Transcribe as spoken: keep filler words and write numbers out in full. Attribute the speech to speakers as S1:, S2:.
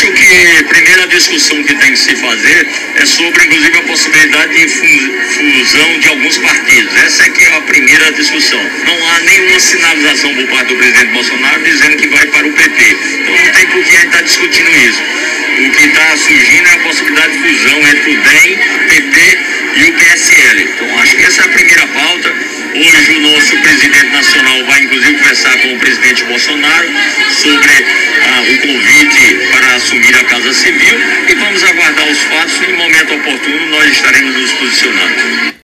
S1: acho que a primeira discussão que tem que se fazer é sobre, inclusive, a possibilidade de fusão de alguns partidos. Essa é que é a primeira discussão. Não há nenhuma sinalização por parte do presidente Bolsonaro dizendo que vai para o P T. Então não tem por que a gente estar discutindo isso. O que está surgindo é a possibilidade de fusão entre o D E M, P T e o P S L. Então acho que essa é a primeira pauta. Hoje o nosso presidente nacional vai inclusive conversar com o presidente Bolsonaro sobre ah, o convite para assumir a Casa Civil e vamos aguardar os fatos e em momento oportuno nós estaremos nos posicionando.